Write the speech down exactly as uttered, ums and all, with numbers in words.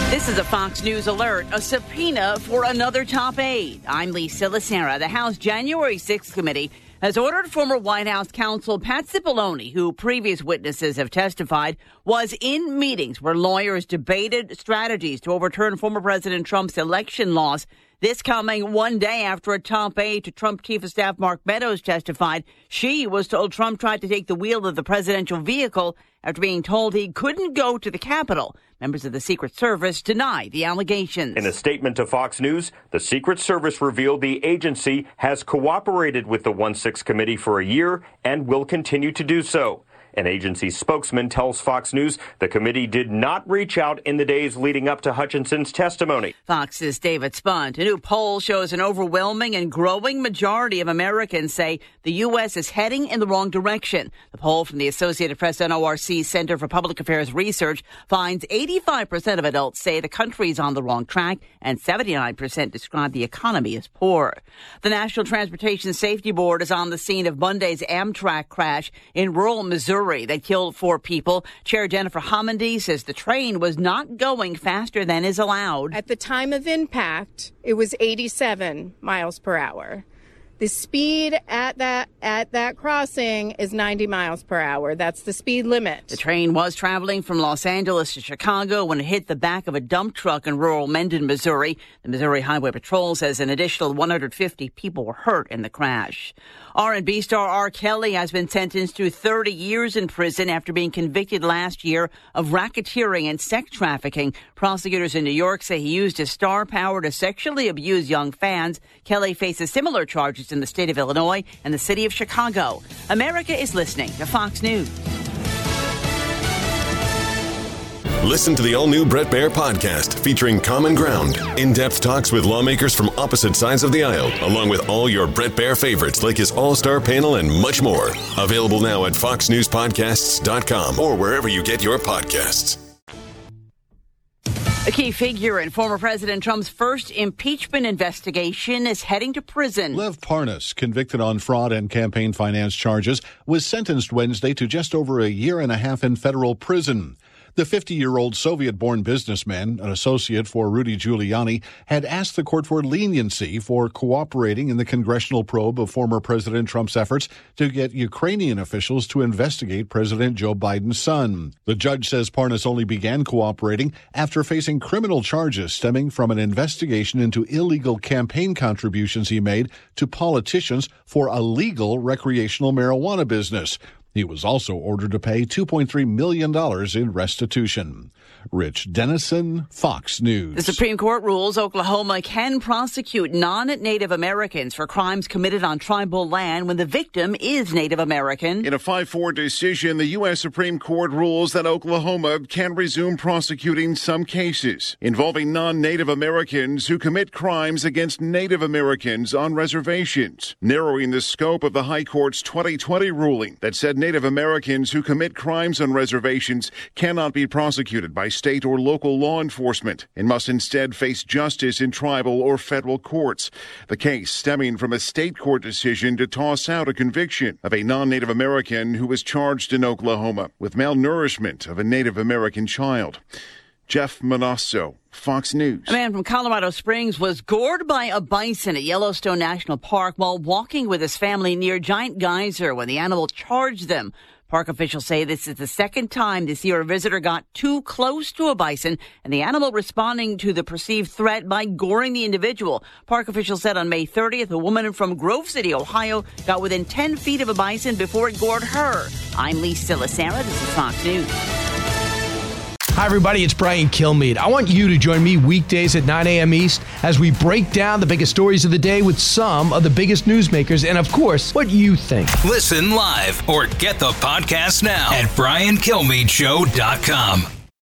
This is a Fox News alert, a subpoena for another top aide. I'm Lisa Lacera. The House January sixth committee has ordered former White House counsel Pat Cipollone, who previous witnesses have testified was in meetings where lawyers debated strategies to overturn former President Trump's election loss. This coming one day after a top aide to Trump Chief of Staff Mark Meadows testified she was told Trump tried to take the wheel of the presidential vehicle after being told he couldn't go to the Capitol. Members of the Secret Service deny the allegations. In a statement to Fox News, the Secret Service revealed the agency has cooperated with the one six committee for a year and will continue to do so. An agency spokesman tells Fox News the committee did not reach out in the days leading up to Hutchinson's testimony. Fox's David Spunt. A new poll shows an overwhelming and growing majority of Americans say the U S is heading in the wrong direction. The poll from the Associated Press N O R C Center for Public Affairs Research finds eighty-five percent of adults say the country is on the wrong track and seventy-nine percent describe the economy as poor. The National Transportation Safety Board is on the scene of Monday's Amtrak crash in rural Missouri that killed four people. Chair Jennifer Homendy says the train was not going faster than is allowed. At the time of impact, it was eighty-seven miles per hour. The speed at that at that crossing is ninety miles per hour. That's the speed limit. The train was traveling from Los Angeles to Chicago when it hit the back of a dump truck in rural Mendon, Missouri. The Missouri Highway Patrol says an additional one hundred fifty people were hurt in the crash. R and B star R. Kelly has been sentenced to thirty years in prison after being convicted last year of racketeering and sex trafficking. Prosecutors in New York say he used his star power to sexually abuse young fans. Kelly faces similar charges in the state of Illinois and the city of Chicago. America is listening to Fox News. Listen to the all-new Bret Baier podcast featuring Common Ground, in-depth talks with lawmakers from opposite sides of the aisle, along with all your Bret Baier favorites like his all-star panel and much more. Available now at fox news podcasts dot com or wherever you get your podcasts. A key figure in former President Trump's first impeachment investigation is heading to prison. Lev Parnas, convicted on fraud and campaign finance charges, was sentenced Wednesday to just over a year and a half in federal prison. The fifty-year-old Soviet-born businessman, an associate for Rudy Giuliani, had asked the court for leniency for cooperating in the congressional probe of former President Trump's efforts to get Ukrainian officials to investigate President Joe Biden's son. The judge says Parnas only began cooperating after facing criminal charges stemming from an investigation into illegal campaign contributions he made to politicians for a legal recreational marijuana business. He was also ordered to pay two point three million dollars in restitution. Rich Dennison, Fox News. The Supreme Court rules Oklahoma can prosecute non-Native Americans for crimes committed on tribal land when the victim is Native American. In a five four decision, the U S Supreme Court rules that Oklahoma can resume prosecuting some cases involving non-Native Americans who commit crimes against Native Americans on reservations, narrowing the scope of the High Court's twenty twenty ruling that said Native Americans who commit crimes on reservations cannot be prosecuted by state or local law enforcement and must instead face justice in tribal or federal courts. The case stemming from a state court decision to toss out a conviction of a non-Native American who was charged in Oklahoma with malnourishment of a Native American child. Jeff Manasso, Fox News. A man from Colorado Springs was gored by a bison at Yellowstone National Park while walking with his family near Giant Geyser when the animal charged them. Park officials say this is the second time this year a visitor got too close to a bison and the animal responding to the perceived threat by goring the individual. Park officials said on May thirtieth, a woman from Grove City, Ohio, got within ten feet of a bison before it gored her. I'm Lisa Lacera. This is Fox News. Hi, everybody. It's Brian Kilmeade. I want you to join me weekdays at nine a.m. East as we break down the biggest stories of the day with some of the biggest newsmakers and, of course, what you think. Listen live or get the podcast now at brian kilmeade show dot com.